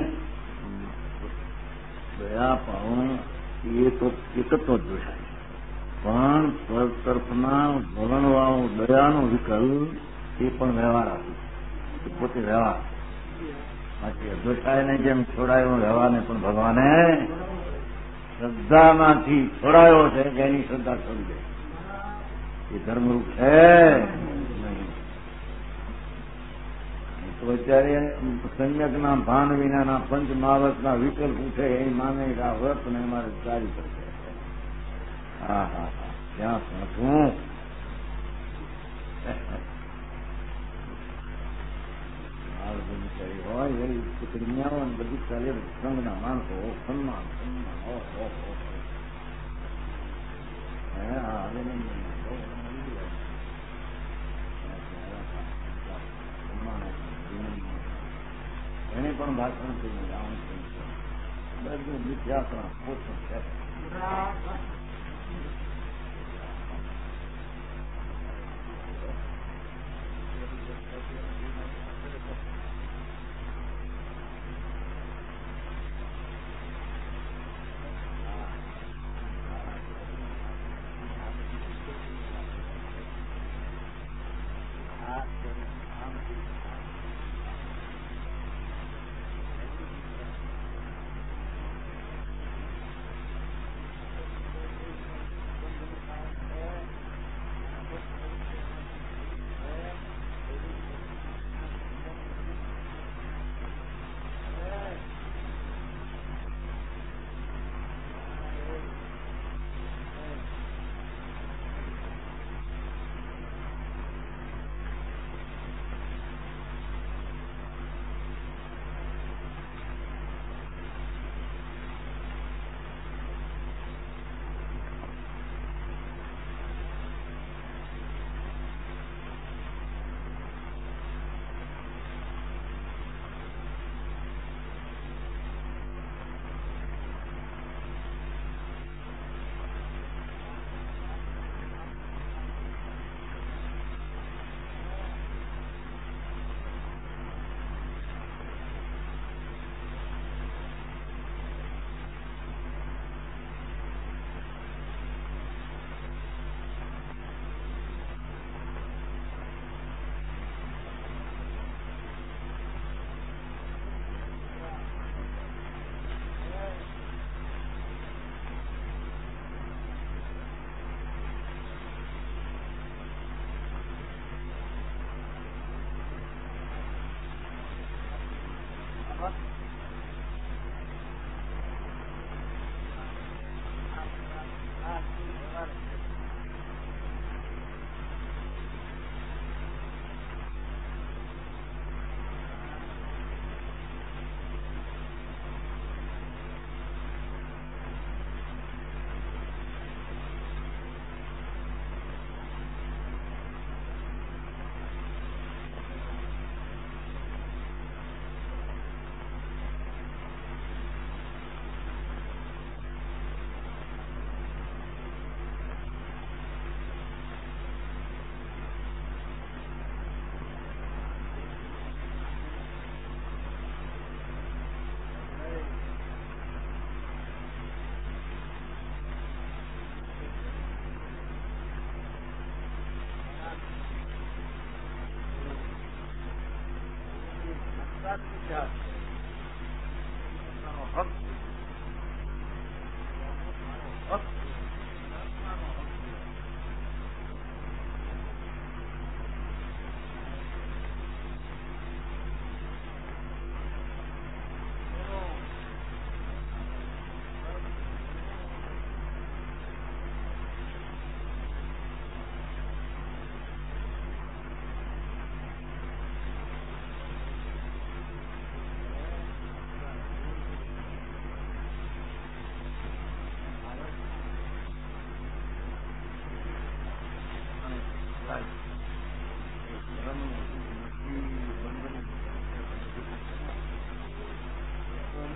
દયા પાવું એ તો એકત્ર જોશે, પણ પર તરફના વલણવાળો દયાનો વિકલ્પ એ પણ વ્યવહાર આપ્યું, એ પોતે વ્યવહાર. બાકી અદ્વૈતાયને જેમ છોડાયો વ્યવહારને પણ ભગવાને શ્રદ્ધામાંથી છોડાયો છે કે એની શ્રદ્ધા છોડી દે એ ધર્મરૂપ છે નહીં. તો અત્યારે સંયકના ભાન વિનાના પંચ મહાવતના વિકલ્પ ઉઠે એ માને આ વ્રત ને અમારે ચારી કરશે. હા હા હા ત્યાં શું હોય એવી કન્યાઓ બધી ચાલે સંઘના માણસો સન્માન સન્માન એને પણ ભાષણ કરી રાવણ બધું મિથ્યાત્મા પોષણ છે.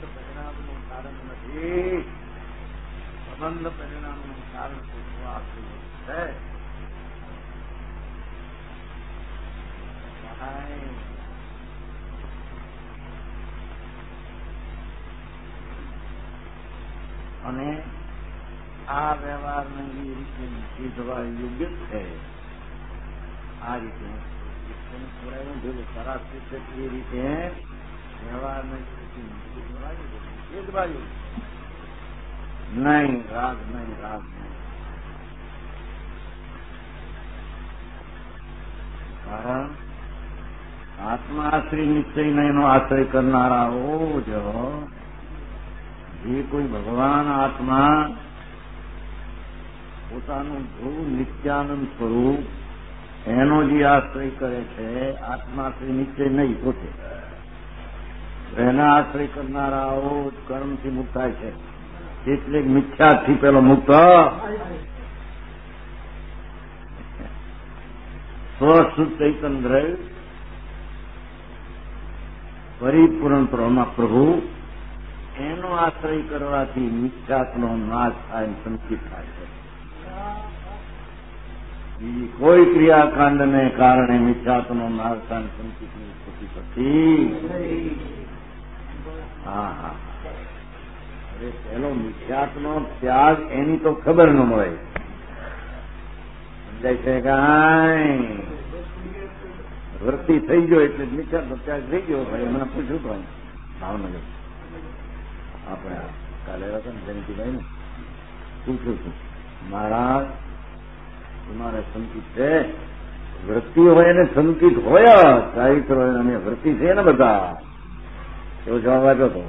પરિણામનું કારણ નથી, સંબંધ પરિણામનું કારણ તો આખું છે. અને આ વ્યવહારને એ રીતે નક્કી થવા યોગ્ય છે. આ રીતે ખરાબ છે એ રીતે વ્યવહારને નક્કી થવા યોગ્ય એ જ બાજુ નહીં રાગ નહીં રાગ નહીં. કારણ આત્માશ્રી નિશ્ચય નો આશ્રય કરનારાઓ જો જે કોઈ ભગવાન આત્મા પોતાનું ધ્રુવ નિત્યાનંદ સ્વરૂપ એનો જે આશ્રય કરે છે, આત્માશ્રી નિશ્ચય નહીં પોતે, એના આશ્રય કરનારાઓ કર્મથી મુક્ત થાય છે. એટલે મિથ્યાથી પેલો મુક્ત સ્વશુદ્ધ ચૈતન્ય પરિપૂર્ણ પ્રભુ એનો આશ્રય કરવાથી મિથ્યાત્વનો નાશ થાય, સંકિત થાય છે. બીજી કોઈ ક્રિયાકાંડને કારણે મિથ્યાત્વનો નાશ થાય, સંકિતની ઉત્પત્તિ થતી. હા હા હવે પેલો મિથ્યાત્વનો ત્યાગ એની તો ખબર ન મળે. સમજાય છે કાંઈ? વૃત્તિ થઈ ગયો એટલે મિથ્યાત્વ ત્યાગ થઈ ગયો. ભાઈ મને પૂછ્યું તો ભાવનગર આપણે કાલે હતા ને જયંતિભાઈ ને પૂછ્યું છું, મહારાજ તમારે સંકિત છે? વૃત્તિ હોય ને સંકિત હોય, ચારિત્ર હોય અને વૃત્તિ છે ને બધા, એવો જવાબ આપ્યો હતો.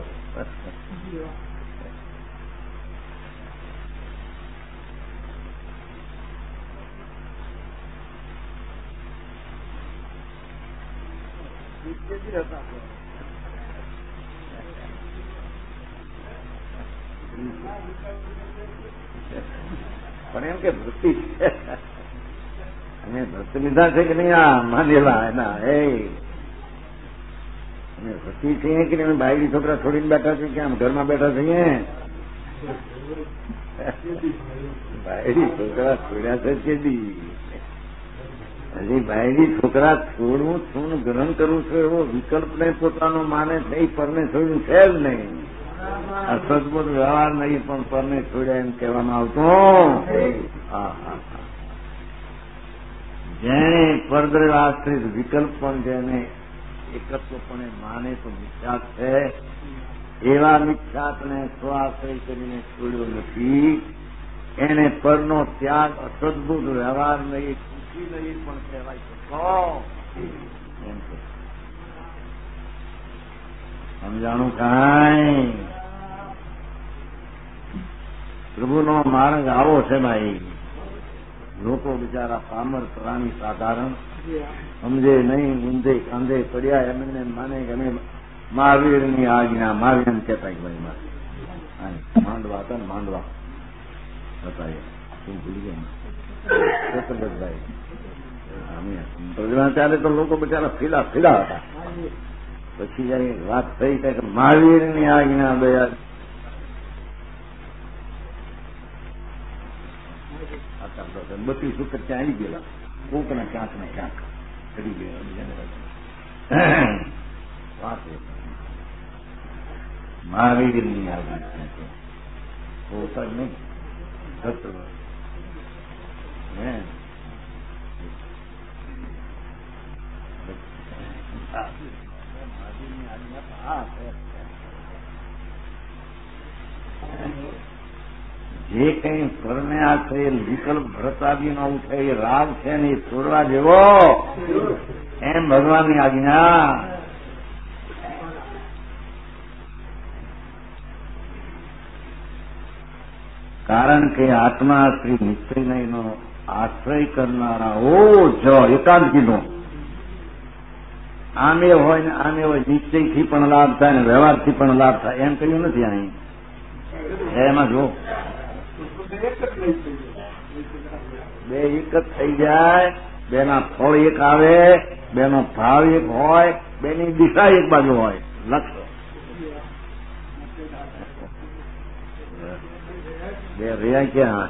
પણ એમ કે વૃત્તિ છે અને વૃત્તિ લીધા છે કે નહીં આ માનેલા એના એ અને વૃત્તિ છે કે નહીં બાયડી છોકરા છોડીને બેઠા છે કે આમ ઘરમાં બેઠા છીએ? બાયડી છોકરા છોડ્યા છે કે હજી બાયડી છોકરા છોડવું છું ગ્રહણ કરવું છું એવો વિકલ્પ ને પોતાનો માને છે, એ પરને છોડ્યું છે જ નહીં. આ સદબુદ્ધ વ્યવહાર નહીં પણ પરને છોડ્યા એમ કહેવામાં આવતું. હા હા જેને પરદ્રવ આશ્રિત વિકલ્પ પણ જેને એકત્વપણે માને તો મિથ્યાત છે, એવા મિથ્યાતને સ્વાશ્રય કરીને છોડ્યો નથી. એને પરનો ત્યાગ અસદબુદ્ધ વ્યવહાર નહીં, ખુશી નહીં પણ કહેવાય શકો એમ છે. સમજાણું કાંઈ? પ્રભુનો માર્ગ આવો છે ભાઈ. લોકો બિચારા પામર પ્રાણી સાધારણ સમજે નહીં, ઊંધે કાંધે પડ્યા એમને માને કે અમે મહાવીરની આજ્ઞા મહાવીર એમ કહેતા કે ભાઈ મારે માંડવા હતા ને માંડવા હતા એ શું ભૂલી ગયા સતરભાઈ ચાલે તો લોકો બિચારા ફીલા ફીલા હતા. પછી જયારે વાત થઈ કે મહાવીરની આજ્ઞા દયા બત્રીસ વખત ત્યાં આવી ગયેલા, કોક ના ક્યાંક ને ક્યાંક ચડી ગયા. વાત મહાવીરની આજ્ઞા હોતા જ નહીં જે કઈ પરને આશ્રય વિકલ્પ ભરતાદી નો ઉઠે એ રાગ છે ને એ છોડવા જેવો એમ ભગવાનની આજ્ઞા. કારણ કે આત્મા શ્રી નિશ્ચય નો આશ્રય કરનારાઓ જ એકાંતિનો આમે હોય ને આમે હોય, નિશ્ચયથી પણ લાભ થાય ને વ્યવહારથી પણ લાભ થાય એમ કહ્યું નથી. અહીં એમાં જો બે એક જ થઈ જાય, બેના ફળ એક આવે, બેનો ભાવ એક હોય, બેની દિશા એક બાજુ હોય, લક્ષ્ય બે રહ્યા ક્યાં?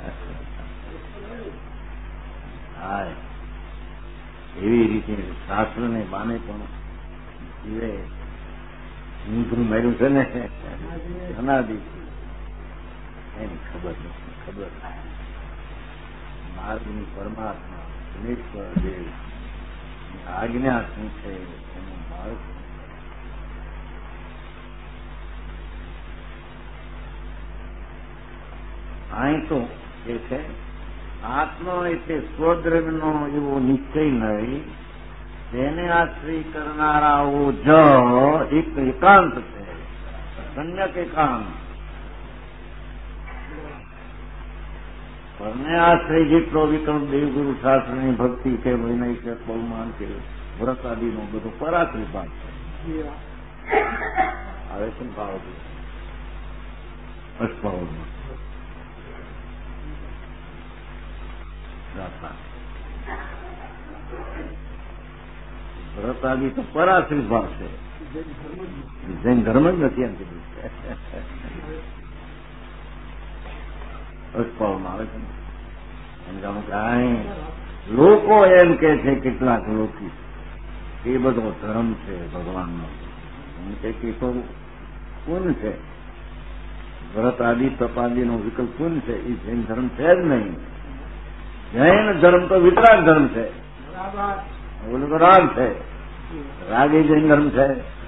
હા, એવી રીતે શાસ્ત્ર ને બાને પણ જીવે ઊંધું માર્યું છે ને અનાદિ એની ખબર નથી. ખબર માર્ગની પરમાત્મા પરમેશ્વર દેવ આજ્ઞા શું છે એનું માર્ગ. અહીં તો એ છે આત્મા એટલે સ્વદ્રવ્યનો એવો નિશ્ચય નહીં, તેને આશ્રય કરનારાઓ જ એક એકાંત છે, સંયક એકાંત. પરને આશ્રય જેટલો વિકલ્પ દેવગુરુ શાસ્ત્રની ભક્તિ કે વિનય કે બહુમાન કે વ્રત આદિનો બધો પરાશ્રી ભાગ છે. આવે છે ભાવ અષ્ટભાવમાં વ્રત આદિ તો પરાશ્રી ભાવ છે, જૈન ધર્મ જ નથી એમ કીધું. અષ્ટભાવમાં આવે છે સમજાવું કાંઈ લોકો એમ કે છે કેટલાક લોકો એ બધો ધર્મ છે ભગવાનનો. એમ કે તો પૂન છે, વ્રત આદિ તપાદિનો વિકલ્પ પૂન છે, એ જૈન ધર્મ છે જ નહીં. જૈન ધર્મ તો વિતરાગ ધર્મ છે, ઓલું તો રાગ છે, રાગ એ જૈન ધર્મ છે.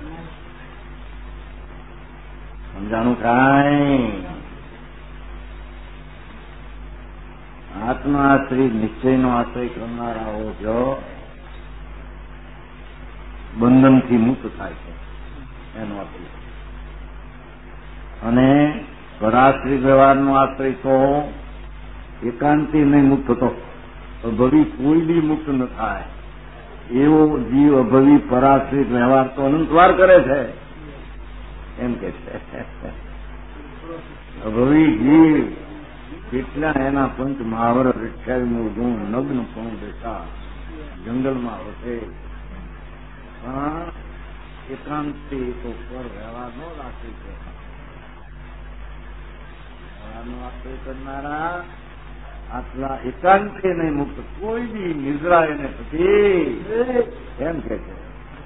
સમજાણું કાંઈ આત્મા આશ્રિત નિશ્ચયનો આશ્રય કરનારાઓ જો બંધનથી મુક્ત થાય છે એનો અર્થ. અને પરાશ્રિત વ્યવહારનો આશ્રય તો એકાંતિ નહીં મુક્ત થતો, અભવી કોઈ બી મુક્ત ન થાય એવો જીવ અભવી પરાશ્રિત વ્યવહાર તો અનંતવાર કરે છે એમ કે છે. અભવી જીવ કેટલા એના પંચ મહાવર અઠ્યાવીસમું ગુણ નગ્ન પણ બેઠા જંગલમાં વસે, પણ એકાંતિ તો પર વ્યવહાર નો રાખે છે. વ્યવહારનો આશ્રય કરનારા આટલા એકાંતિ નહીં મુક્ત કોઈ બી નિદ્રા એને પછી એમ કે છે.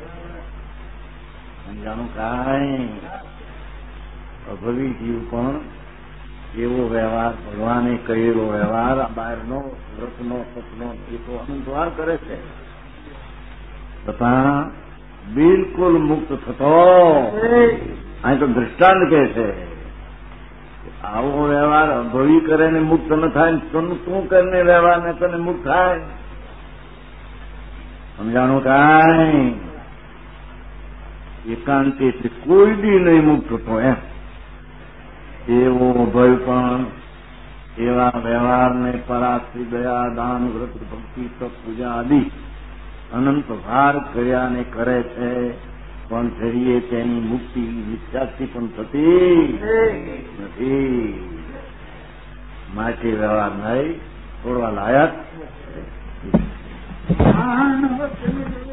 સમજાણું કાંઈ અભવી જીવ પણ એવો વ્યવહાર ભગવાને કરેલો વ્યવહાર બહારનો વ્રતનો સપનો એ તો અનંતવાર કરે છે, તથા બિલકુલ મુક્ત થતો. અહીં તો દ્રષ્ટાંત કે છે આવો વ્યવહાર અભવી કરે ને મુક્ત ન થાય, તું કરીને વ્યવહાર ને તને મુક્ત થાય. સમજાણું કાંઈ એકાંતિથી કોઈ બી નહીં મુક્ત થતો એમ. એવો ભય પણ એવા વ્યવહારને પરાશ્રી દયા દાન વ્રત ભક્તિ તપ પૂજા આદિ અનંત ભાર કર્યાને કરે છે, પણ જરીએ તેની મુક્તિ નિશ્ચાથી પણ થતી નથી. માટે વ્યવહાર નહીં છોડવા લાયક.